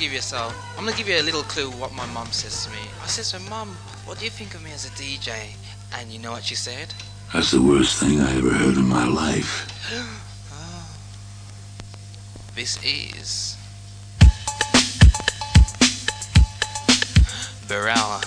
give you a little clue what my mum says to me. I says to her, Mum, what do you think of me as a DJ? And you know what she said? That's the worst thing I ever heard in my life. This is Burrell.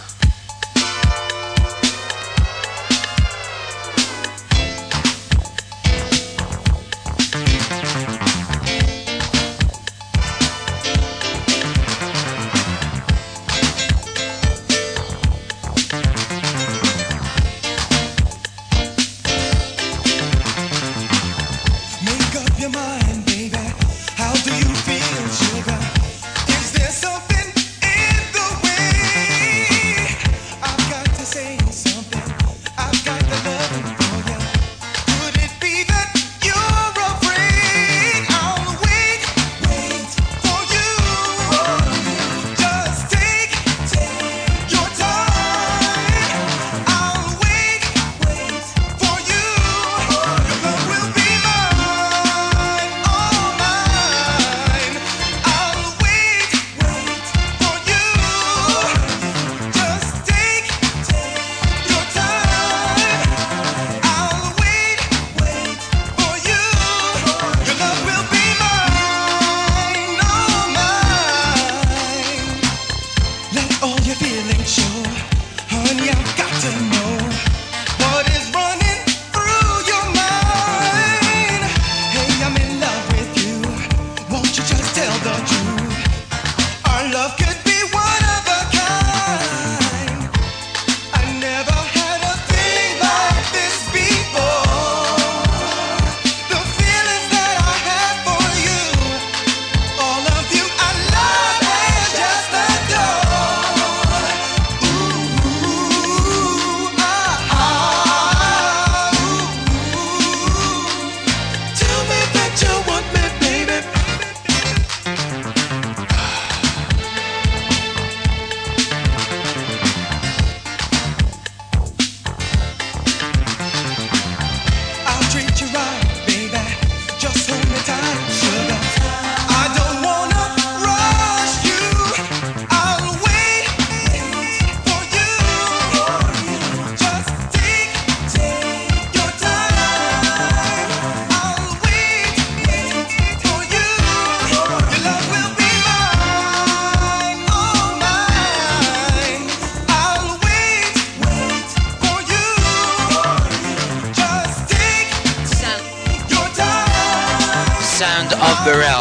Sound of Burrell.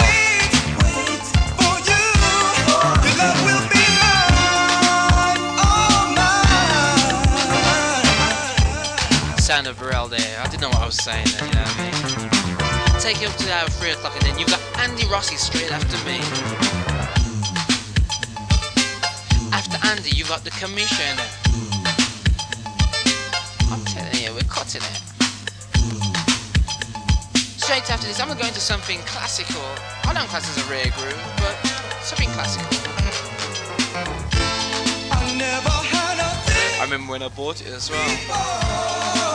Sound of Burrell there. I didn't know what I was saying there, you know what I mean? Take you up to 3 o'clock and then you've got Andy Rossi straight after me. After Andy, you've got the Commissioner. I'm telling you, we're cutting it. Straight after this, I'm going to go into something classical. I don't class as a rare groove, but something classical. I remember when I bought it as well.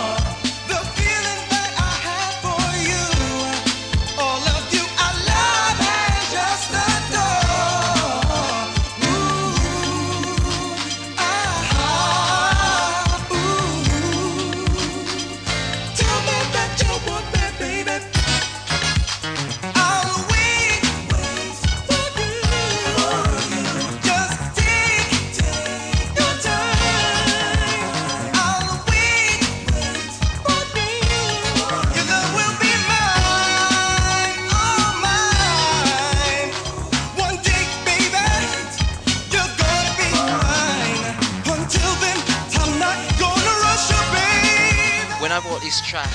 When I bought this track,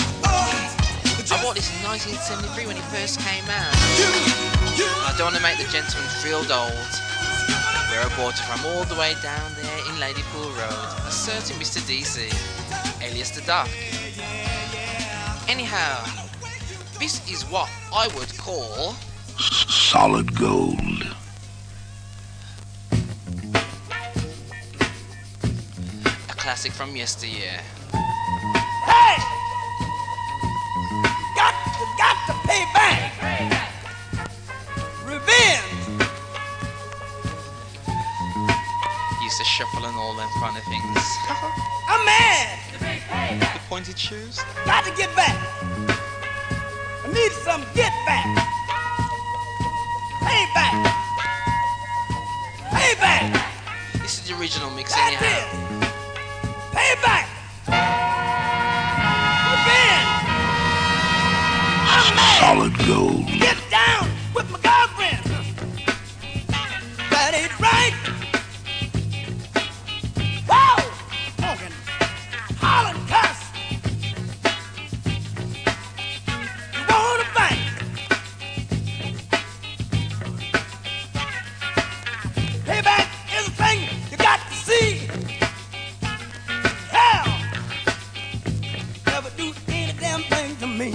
I bought this in 1973 when it first came out. I don't want to make the gentleman feel old, where I bought it from all the way down there in Ladypool Road, a certain Mr. DC, alias the Doc. Anyhow, this is what I would call solid gold. A classic from yesteryear. Hey! Got to pay back! Revenge rifle and all them kind of things. I'm mad. The pointed shoes. Got to get back. I need some get back. Payback. Payback. This is the original mix That's anyhow. it. Payback. Revenge. I'm mad. Solid gold. Get down with my girlfriend. That ain't right. Whoa! Honking, hollering, cuss. You wanna fight? Payback is a thing you got to see. Hell, never do any damn thing to me.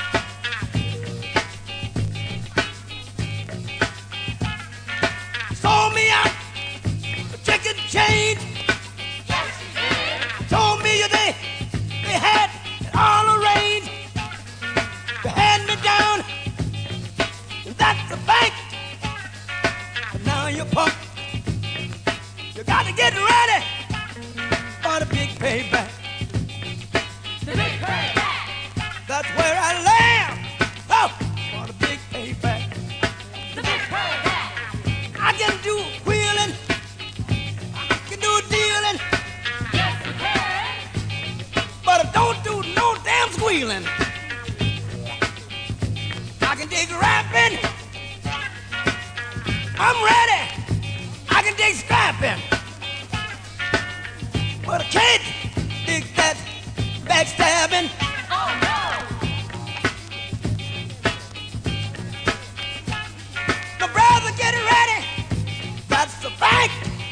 Sold me out a chicken change. Told me they had it all arranged. They had me down, and that's a fact. But now you're punk. You got to get ready for the big payback. The big payback. That's where I land. Oh, for the big payback. The big payback. I can do wheeling. I can do dealing. Yes, you can. But I don't do no damn squealing. I can dig rapping. I'm ready. I can dig scrapping. But I can't dig that backstabbing. Oh no! My brother, get ready. That's the fact.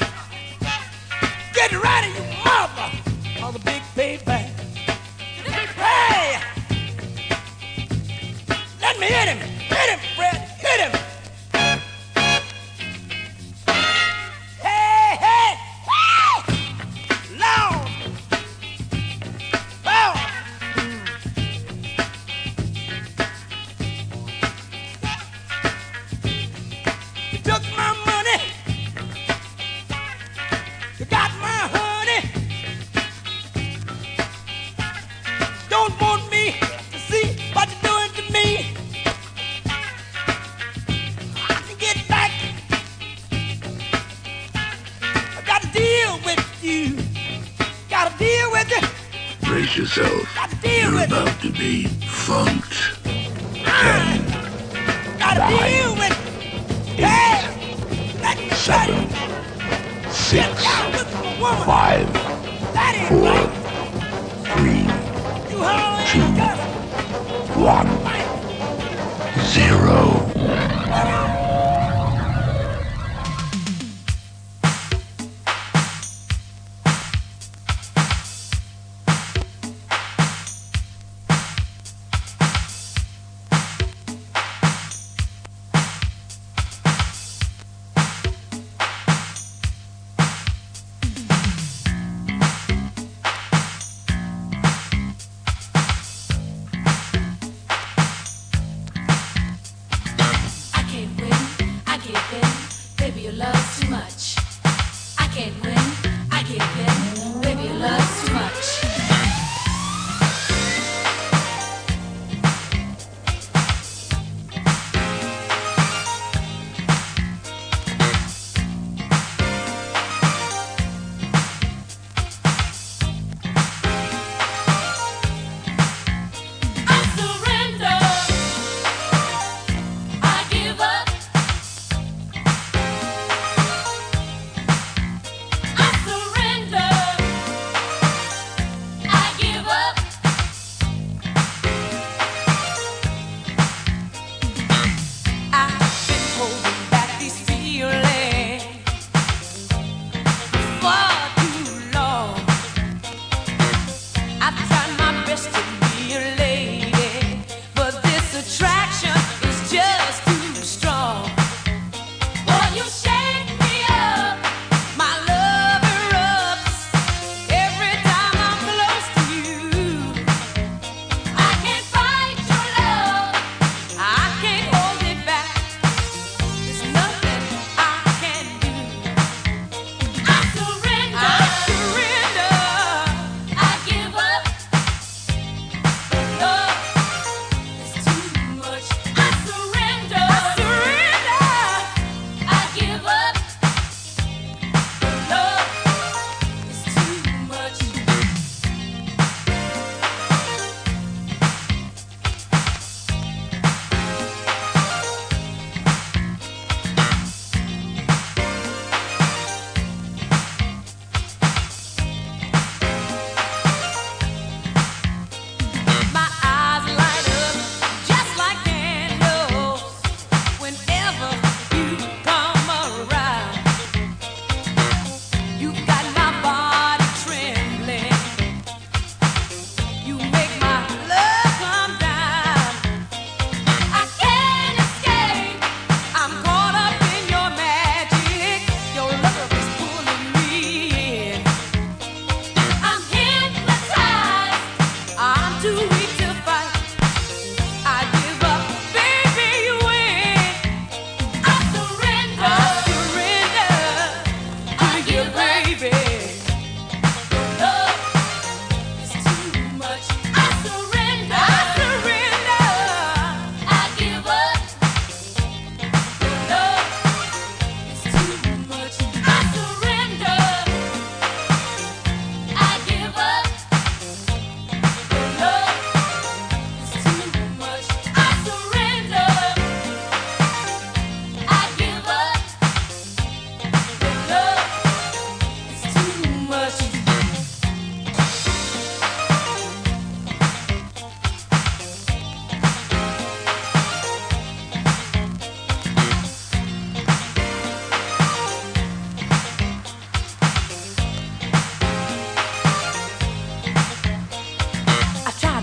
Get ready, you mother, for the big payback. Hey! Let me hit him. Hit him, Fred. Hit him. Hey, hey! Woo! Loud! Loud! You took my money. You got my honey. Don't want me to see what you're doing to me. I can get back. I got to deal with you. Got to deal with you. Brace yourself. Got to deal You're with you. about to be funked. 10, Got to deal with you. Hey! Let me 7, 6, get down with my woman. 5, That ain't 4, right. 3, You holler Two. and cuss. 1, 0.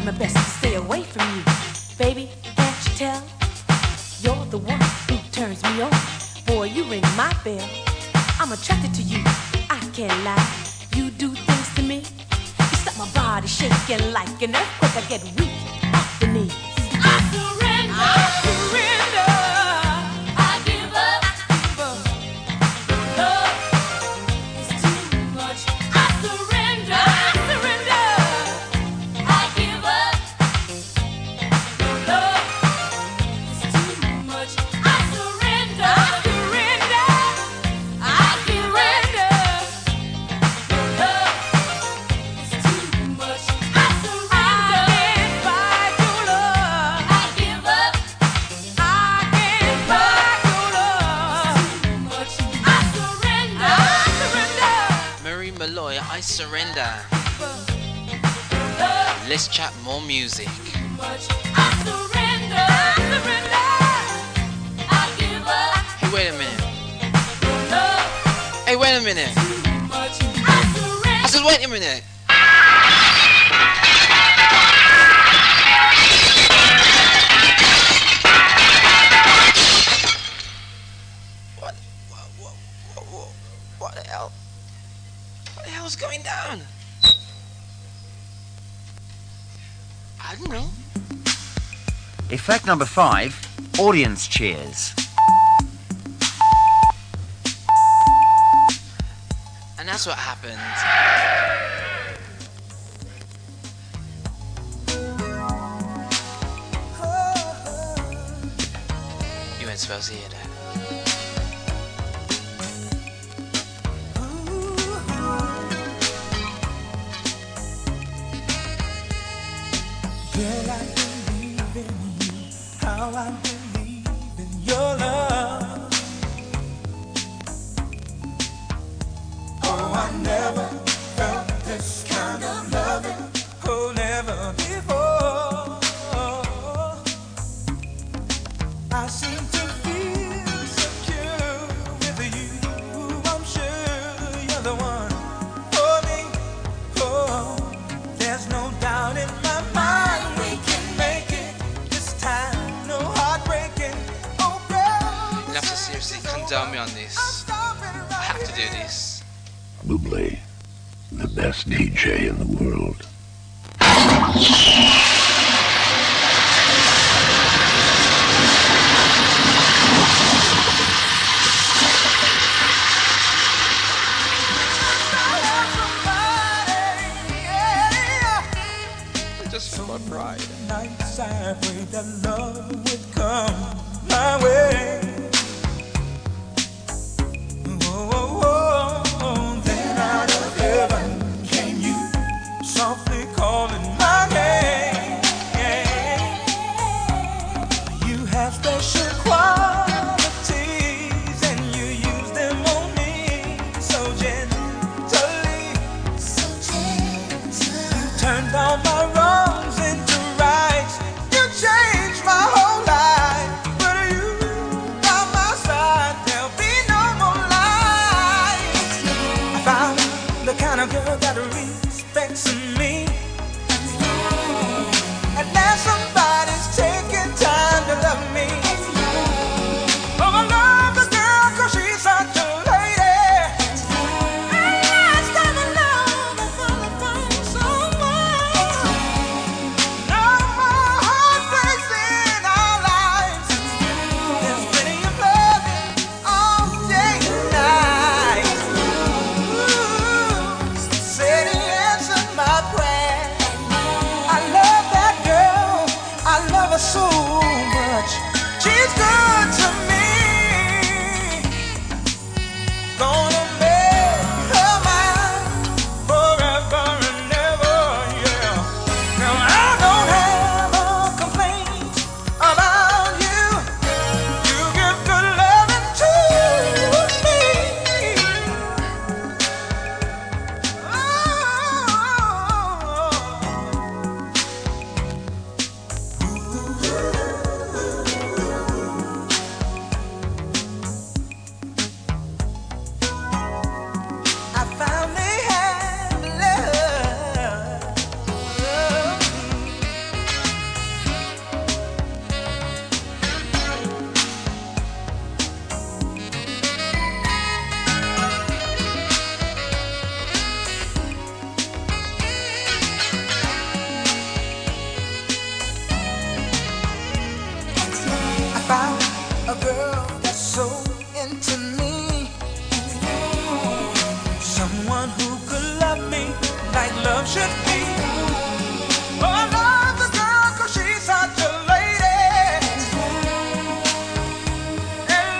my best to stay away from you. Baby, can't you tell? You're the one who turns me on. Boy, you ring my bell. I'm attracted to you, I can't lie. You do things to me. You set my body shaking like an earthquake. I get weak off the knees. I surrender. I surrender. I give up. Love is too much. I surrender. I surrender. I give up. Love is too much. I surrender. I surrender. I surrender. Love is too much. I surrender. I can't fight your love. I give up. I can't fight your love. Too much. I surrender. I surrender. Marie Malloy, I surrender. Love Let's chat more music. much. I surrender. I surrender. I give up. Hey, wait a minute. Love Hey, wait a minute. too much. I surrender. I said, wait a minute. What the hell? What the hell's going down? I don't know. Effect number 5, audience cheers. And that's what happened. You weren't supposed to hear that. Girl, I believe in you, how I believe in your love. Oh, I never felt this kind of loving, oh, never before. I seem to feel secure with you, I'm sure you're the one for me, oh, there's no doubt in my mind we can make it this time, no heartbreaking, oh girl. You'll have to seriously condone me on this. I have to do this. Bublé, the best DJ in the world. Just for my pride. Nights I prayed that love would come my way. Oh, oh, oh, then out of heaven came you, softly calling my name. You have special qualities and you use them on me so gently. You turned all my wrongs into rights. You changed my whole life. But you by my side, there'll be no more lies. I found the kind of girl that respects me love should be. Oh, love the girl 'cause she's such a lady. And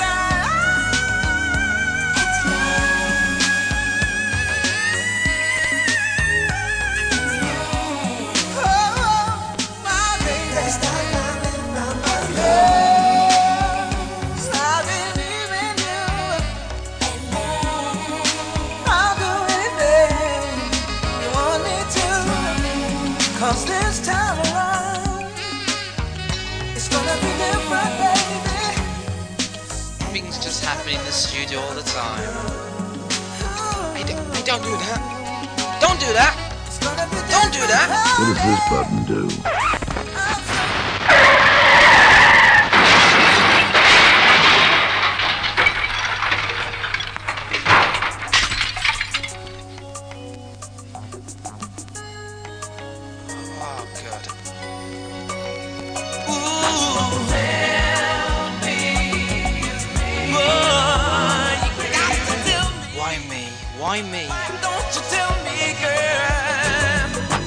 oh, my baby, start loving my love. Start believing you. I'll do anything you want me to. 'Cause this time around, it's gonna be different, baby. Things just happen in the studio all the time. Hey, don't do that. Don't do that. It's gonna be Don't do that. What does this button do? Oh, God. Why me? Why me? Don't you tell me, girl.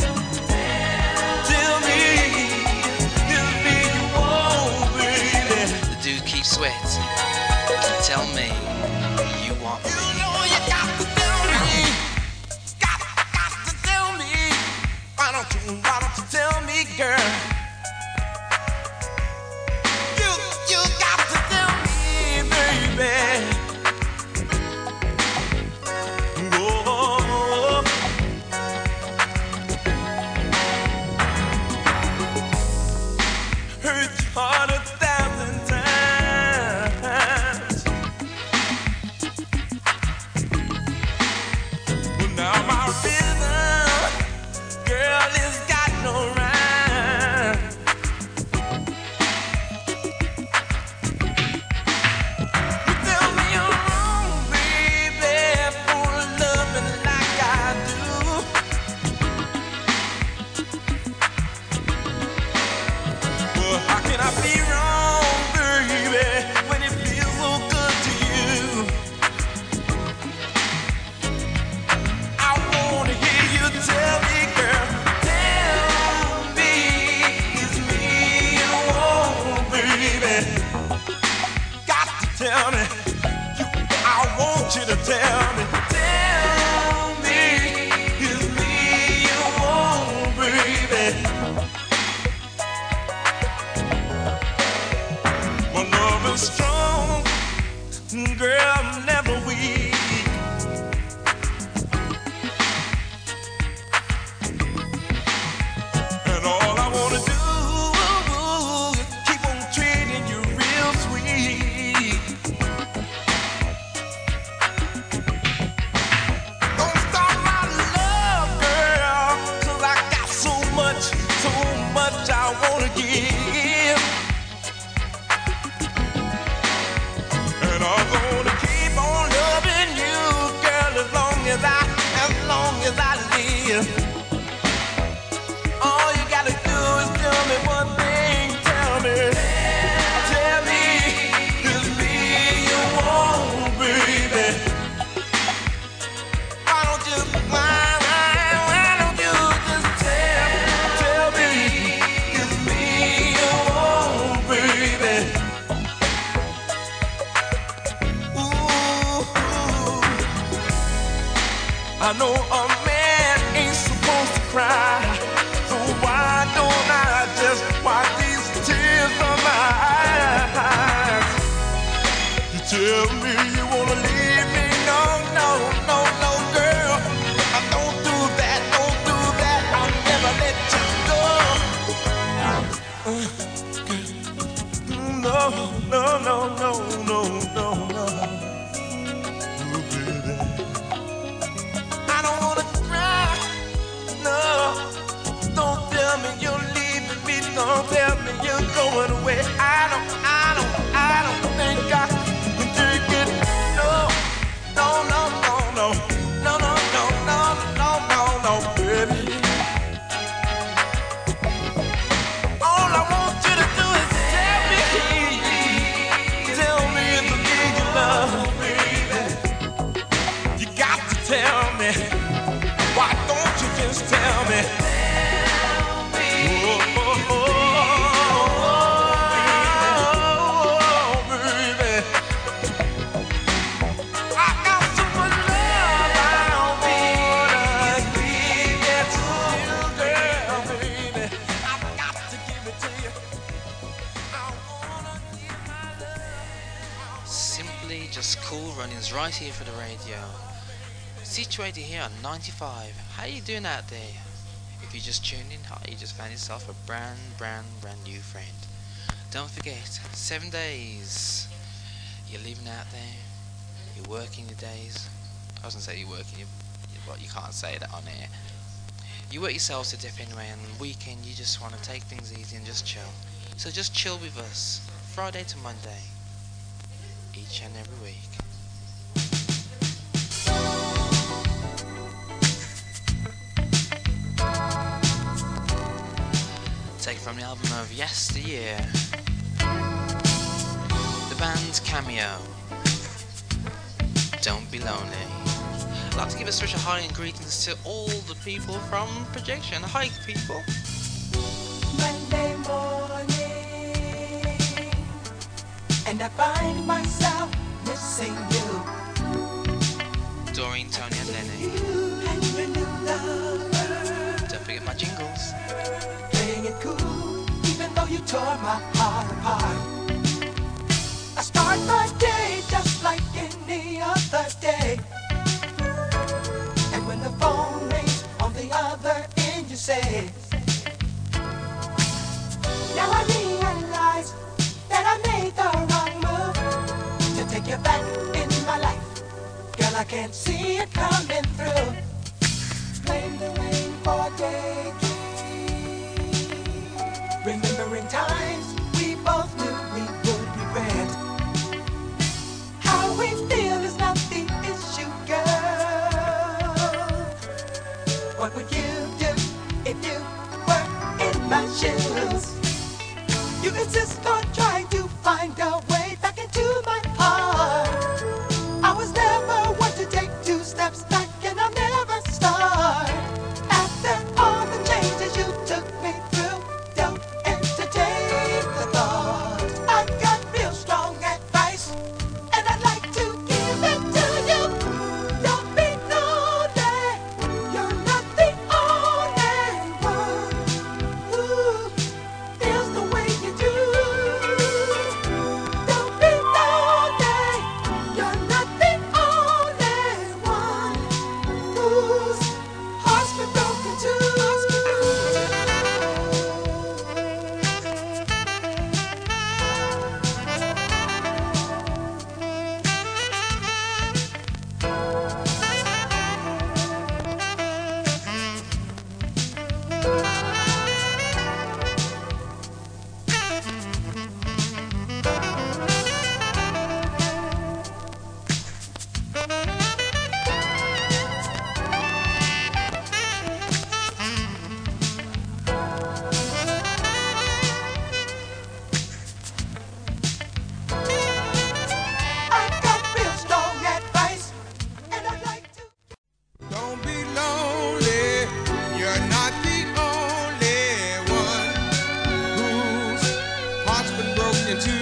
Tell me, you won't, baby. The dude keeps sweating. Tell me you want me. You know you got to tell me. Got to tell me. Why don't you tell me, girl? You got to tell me, baby. Oh, hurt your heart 1,000 times. Well, now my rhythm, girl, it's got no rhyme. You tell me you're wrong, baby, for loving like I do. Well, how can I be wrong, baby, when it feels so good to you? I wanna hear you tell me, girl. Tell me it's me you want, baby. Got to tell me. I want you to tell me. Tell me it's me you want, baby. My love is strong, girl, I'm never weak. And all I wanna do is keep on treating you real sweet. Don't stop my love, girl, 'cause I got so much I wanna give. And I'm gonna keep on loving you, girl, as long as I live. All you gotta do is tell me one thing, tell me it's me you want, baby. Why don't you just tell me it's me you want, baby. Ooh, I know a man ain't supposed to cry, so why don't I just wipe these tears from my eyes? You tell me you wanna leave me, no, girl. Don't do that, I'll never let you go. No, baby. I don't wanna cry, no. Don't tell me you're leaving me, don't tell me you're going away. I don't think I can take it. No, baby. All I want you to do is tell me it's me you love, baby. You got to tell me. Why don't you just tell bands right here for the radio. Situated here on 95. How you doing out there? If you just tuned in, hi, you just found yourself a brand new friend. Don't forget, 7 days. You're living out there. You're working your days. I was going to say you're working, but you can't say that on air. You work yourselves to death anyway, and on the weekend you just want to take things easy and just chill. So just chill with us, Friday to Monday, each and every week. Take from the album of Yesteryear, the band's Cameo, Don't Be Lonely. I'd like to give a special hi and greetings to all the people from Projection. Hi people. Monday morning, and I find myself missing you. Doreen, Tony and Lenny. And your new lover, Don't forget my jingles. playing it cool, even though you tore my heart apart. I start my day just like any other day. And when the phone rings on the other end, you say, now I realize that I made the wrong move to take you back in my life. Girl, I can't see it coming through. Blame the rain for daydreams, remembering times we both knew we would regret. How we feel is not the issue, girl. What would you do if you were in my shoes? You insist on trying to find a way back into my heart. I was never one to take 2 steps back, and I'll never start. After all the changes you took me through, don't entertain the thought. I've got real strong advice, and I'd like to give it to you. Don't be lonely, you're not the only one who feels the way you do. Don't be lonely, you're not the only one whose heart's been broken too. I've got real strong advice, and I'd like to. Don't be lonely, you're not the only one whose heart's been broken too.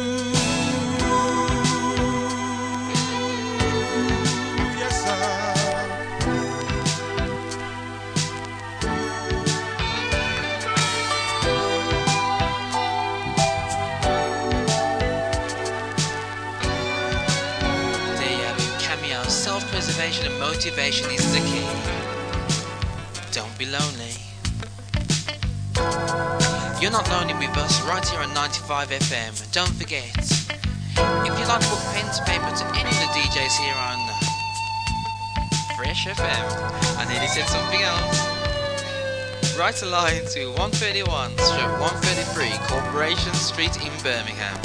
Yes, sir. There you have it, Cameo. Self-preservation and motivation is the key. Don't be lonely. You're not lonely with us right here on 95 FM. And don't forget, if you'd like to put pen to paper to any of the DJs here on Fresh FM, I nearly said something else. Write a line to 131/133 Corporation Street in Birmingham.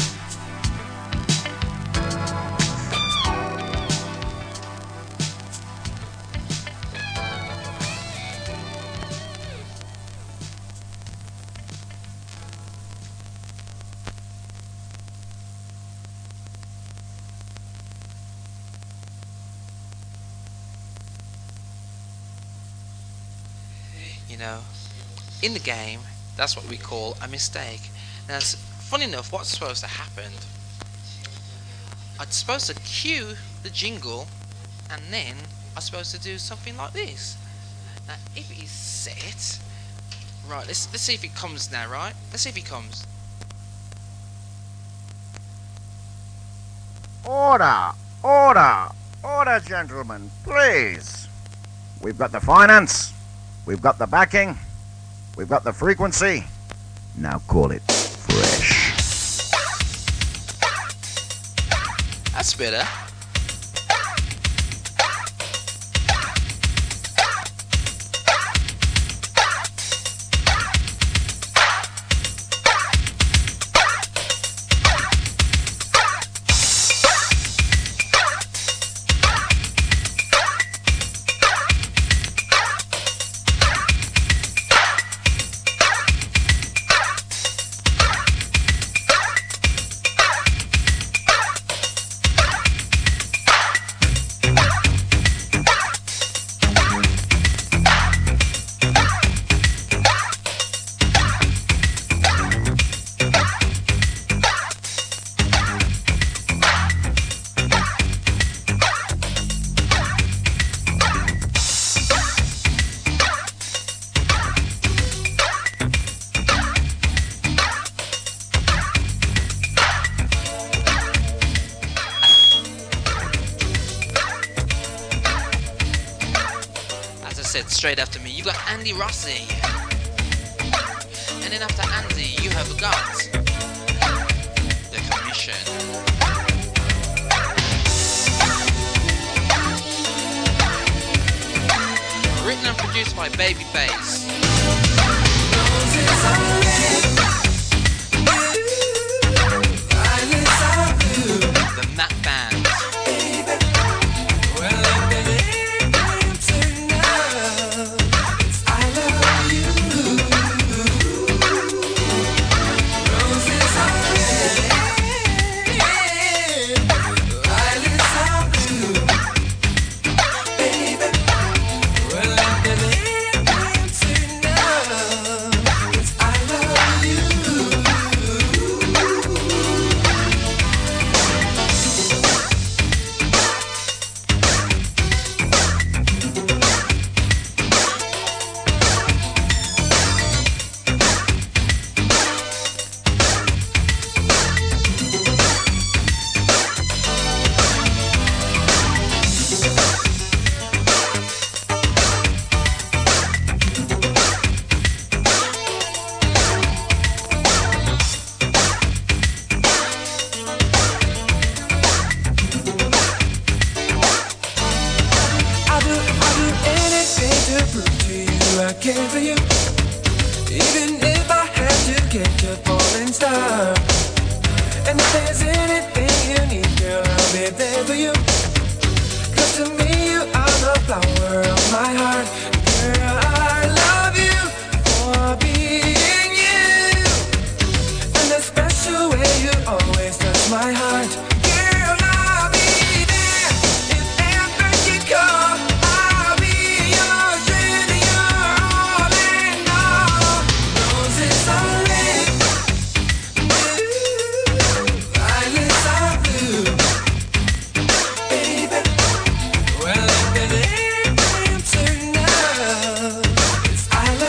You know, in the game, that's what we call a mistake. Now, it's funny enough, what's supposed to happen? I'm supposed to cue the jingle, and then I'm supposed to do something like this. Now, if it is set, right? Let's see if it comes now, right? Let's see if it comes. Order! Order! Order, gentlemen, please. We've got the finance, we've got the backing, we've got the frequency. Now call it fresh. That's better. Straight after me, you got Andy Rossi. And then after Andy, you have got The Commission. Written and produced by Babyface. The Mac Band. I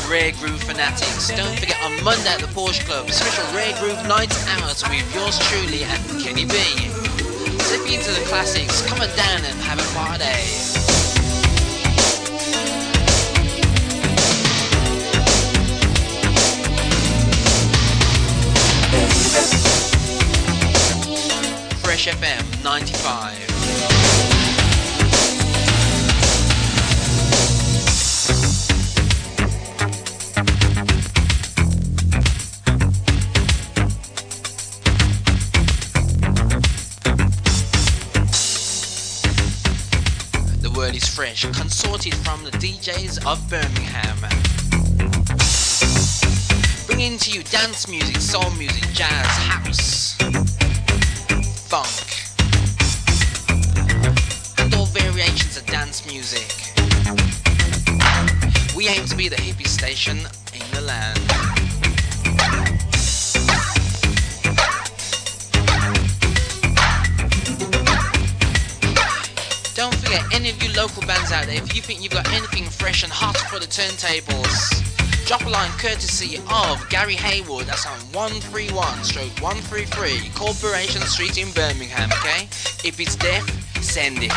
Rare Groove fanatics, don't forget on Monday at the Porsche Club, special Rare Groove night out with yours truly and Kenny B. Slip into the classics, come on down and have a party. Fresh FM 95. The word is fresh, consorted from the DJs of Birmingham. Bringing to you dance music, soul music, jazz, house, funk, and all variations of dance music. We aim to be the hippie station in the land. Don't forget, any of you local bands out there, if you think you've got anything fresh and hot for the turntables, drop a line courtesy of Gary Haywood. That's on 131/133 Corporation Street in Birmingham, okay? If it's deaf, send it.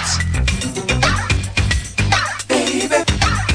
Baby.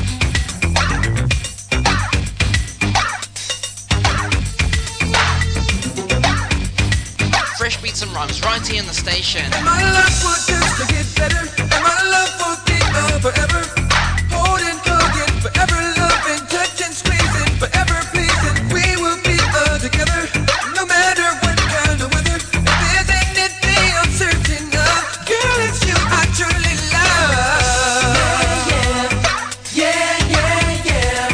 Fresh beats and rhymes right here in the station. And my love for just to get better, and my love for people forever. Holding, hugging, forever loving, touching, squeezing, forever pleasing. We will be together, no matter what kind of weather. If there's anything I'm certain of, girl, it's you I truly love. Yeah, yeah, yeah,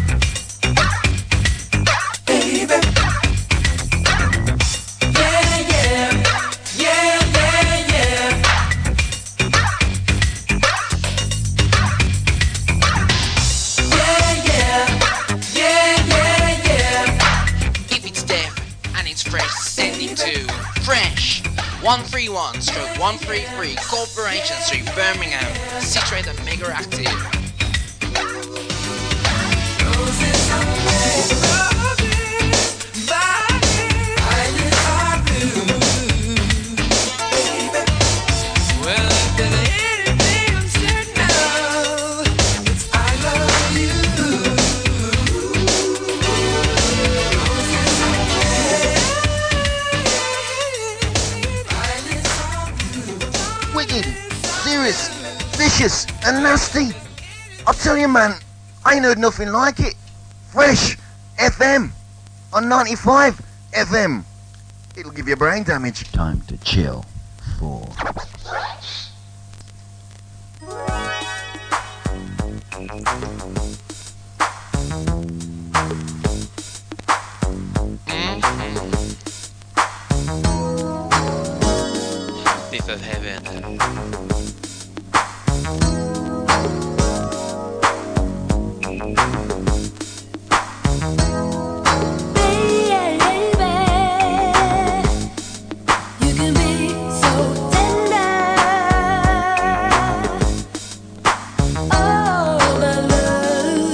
yeah, baby. Yeah, yeah, yeah, yeah, yeah. Yeah, yeah, yeah, yeah, yeah. If it's deaf and it's fresh, send it to Fresh 131/133 Corporation Street, Birmingham, situated at Mega Active. Roses are red, violets are blue, baby. Well, if there's anything I'm certain of, it's I love you. Roses are red, violets are blue. Wicked, serious, vicious, and nasty. I'll tell you, man, I ain't heard nothing like it. Fresh FM on 95 FM. It'll give you brain damage. Time to chill for. Fifth of Heaven. You can be so tender. Oh, my love.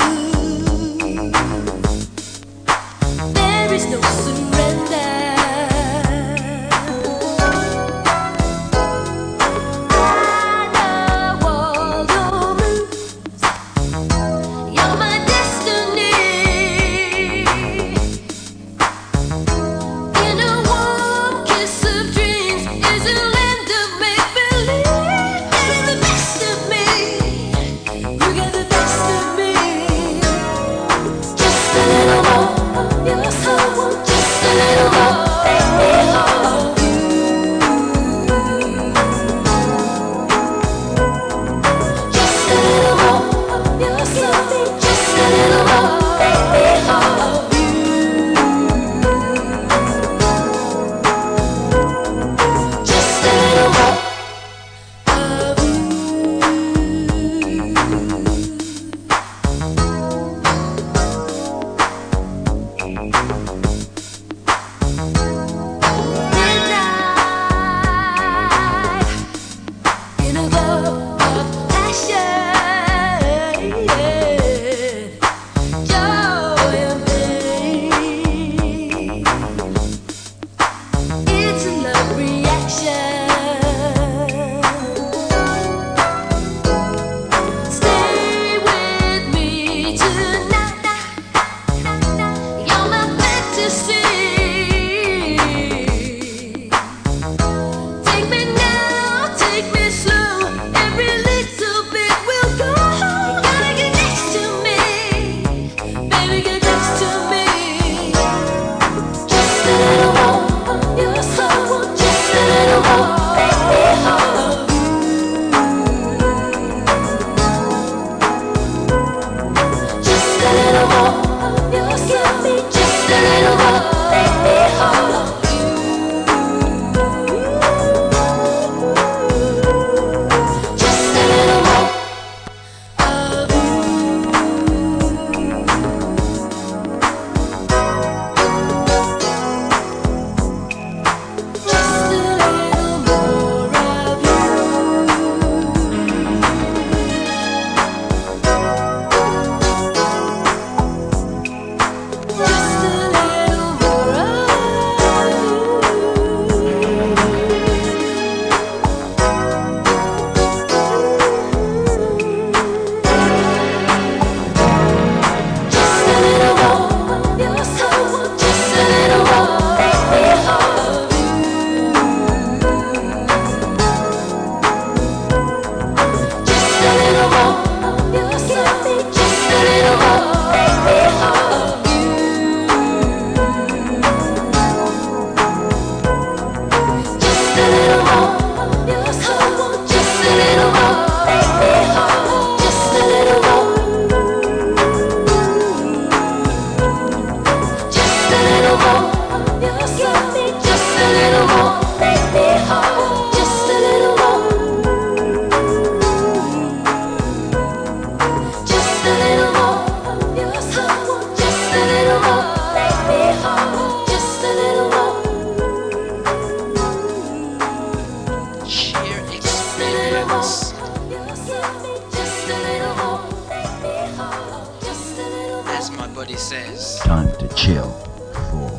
As my buddy says. Time to chill for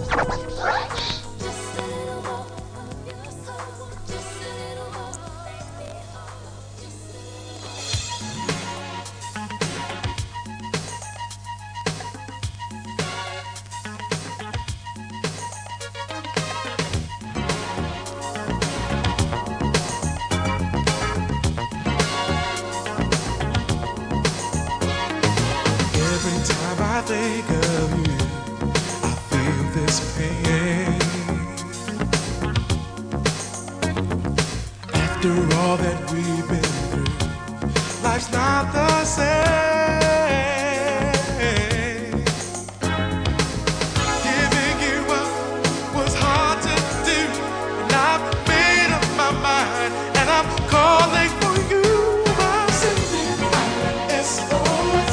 Every time I think of you, I feel this pain. After all that we've been through, life's not the same. Giving you up was hard to do, and I've made up my mind, and I'm calling for you. I'm sending SOS.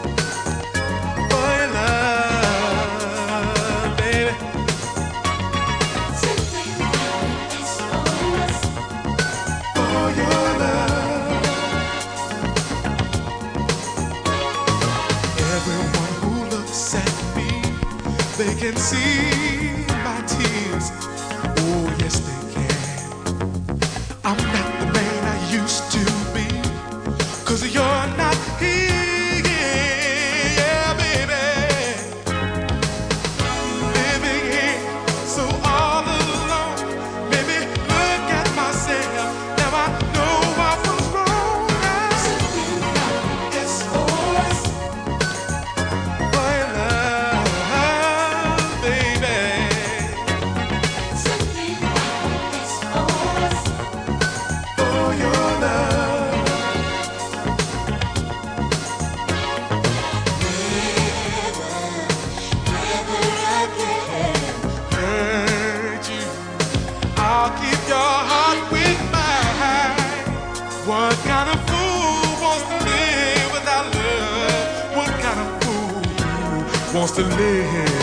They can see my tears. Oh, yes, they can. I'm not the man I used to be, 'cause you're not here. Yeah, baby. Living here so all alone. Baby, look at myself. Now I know I was wrong. I'm sending SOS for your love. What kind of fool wants to live without love? What kind of fool wants to live?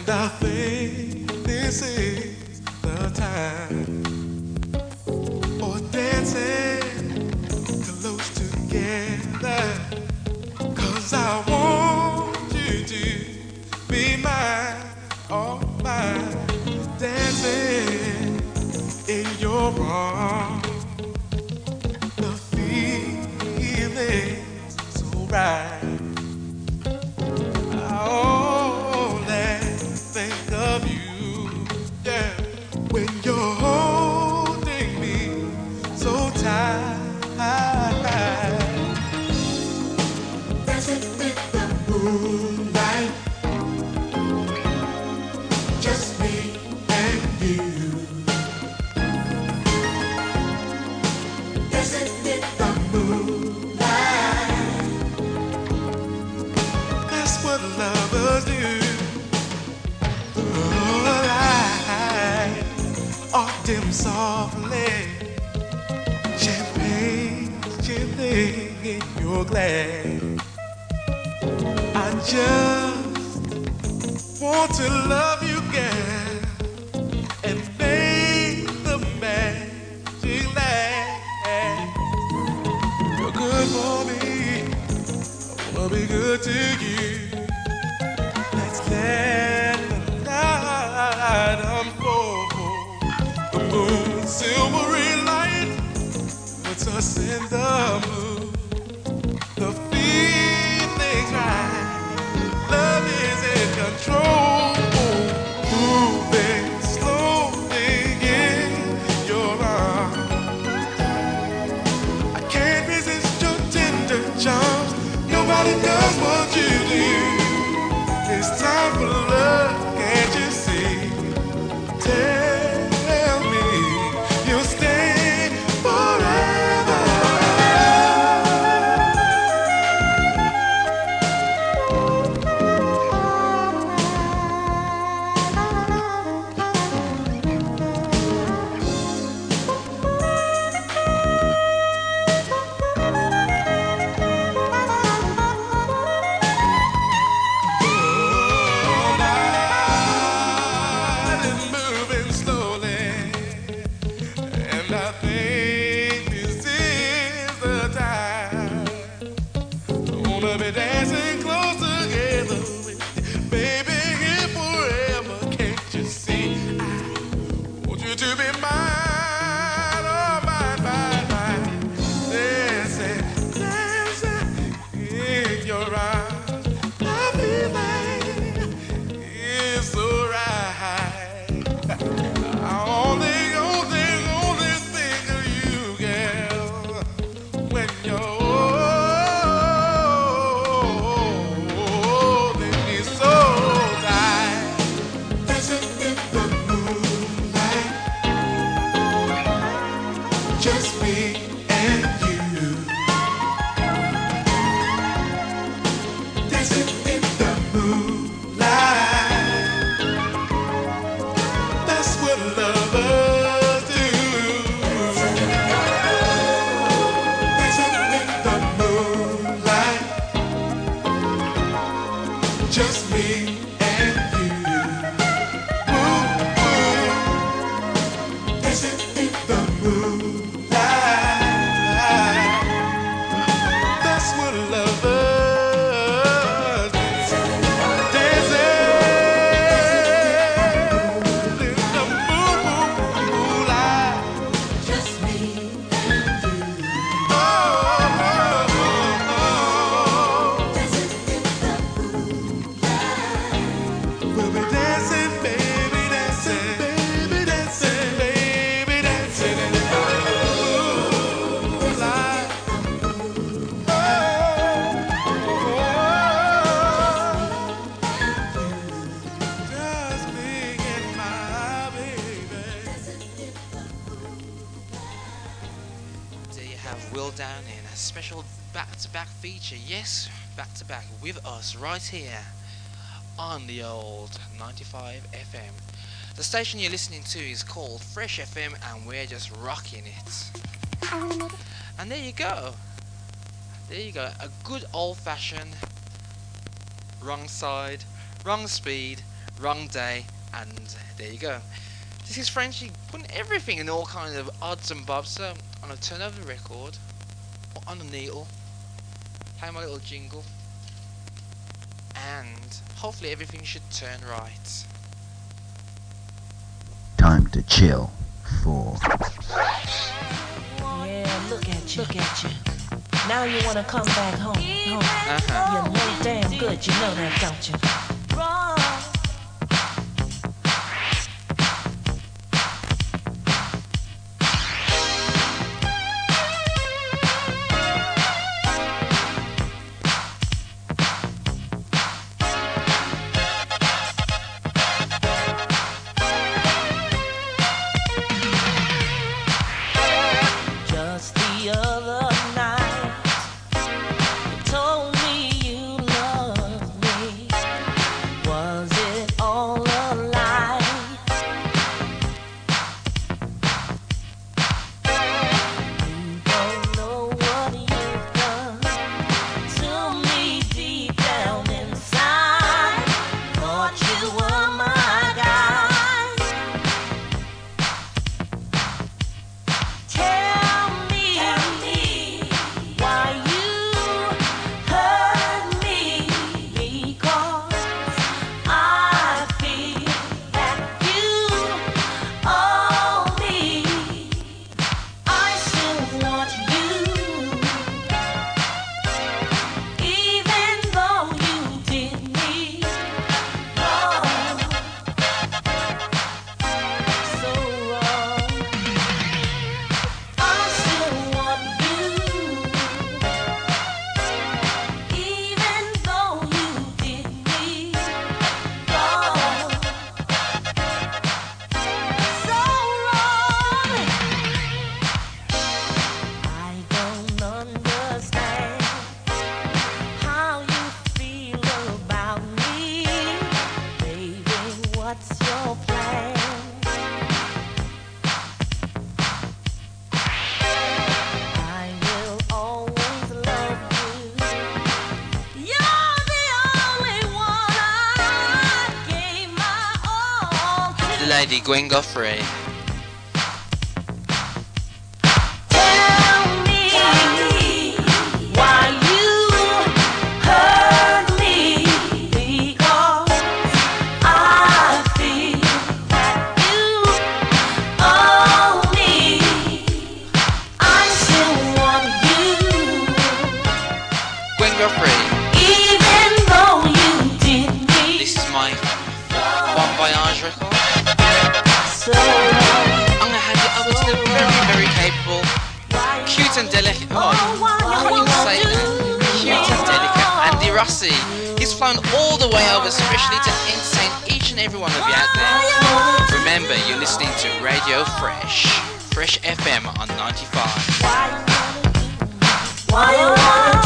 And I think this is the time for dancing close together. 'Cause I want you to be mine, all mine. Dancing in your arms, the feeling's so right. I only think of you, yeah, when you're holding me so tight. Dancing in the moonlight, just me and you. Dancing in the moonlight, that's what lovers do. The light off dim softly, champagne chilling in your glass. I just want to love you, girl, and make the magic last. You're good for me, I wanna be good to you. Let's let the night unfold. The moon's silvery light puts us in the mood. The feeling's right, love is in control. Moving slowly in your arms, I can't resist your tender charms. Nobody does what you do. It's time for love, can't you see? Tell me you'll stay forever. Night is moving slowly, and I think this is the time. Wanna be dancing close together with you, baby, here forever. Can't you see? I want you to be mine, oh mine, mine, mine. Dancing, dancing in your arms, I feel like it's so right. I only think of you, girl, when you're holding me so tight. Dancing in the moonlight, just me and you. Dancing in the moonlight, that's what lovers do. Dancing in the moonlight, just me and you. Ooh, ooh. Dancing in the moonlight, that's what lovers do. Dancing in the moonlight, just me and you. Oh, oh, oh, oh. Dancing in the moonlight, we'll be dancing, baby, dancing, baby, dancing, baby, dancing in the moonlight. Oh, just me and my baby. There you have Will Downing, a special back-to-back feature. Yes, back-to-back with us right here on the old 95 FM. The station you're listening to is called Fresh FM, and we're just rocking it. And there you go. There you go. A good old-fashioned wrong side, wrong speed, Wrong Day, and there you go. This is Frenchie putting everything in all kinds of odds and bobs. So on a turn over the record, or on a needle, play my little jingle, and hopefully everything should turn right. Time to chill for. Yeah, look at you. Now you wanna come back home. You know damn good, you know that, don't you? Just the other night, you told me you loved me. Was it all a lie? You don't know what you've done to me deep down inside. Thought you were my guy. Tell me why you hurt me, because I feel that you owe me. I still want you, even though you did me wrong, so wrong. I still want you, even though you did me wrong, so wrong. I don't understand how you feel about me, baby. What's your plan? I will always love you. You're the only one I gave my all to. The lady Gwen Guthrie. Tell me why you hurt me, because I feel that you owe me. I still want you, Gwen Guthrie. even though you did me This is my Bon Voyage record. so. I'm gonna hand it over to the very, very capable, cute and delicate. Oh, I can't even say that. Cute and delicate Andy Rossi. He's flown all the way over, especially to entertain each and every one of you out there. Remember, you're listening to Radio Fresh, Fresh FM on 95. Why you wanna